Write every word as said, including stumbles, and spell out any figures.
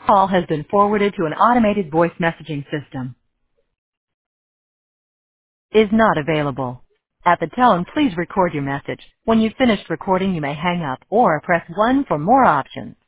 Call has been forwarded to an automated voice messaging system. Is not available. At the tone, please record your message. When you've finished recording, you may hang up or press one for more options.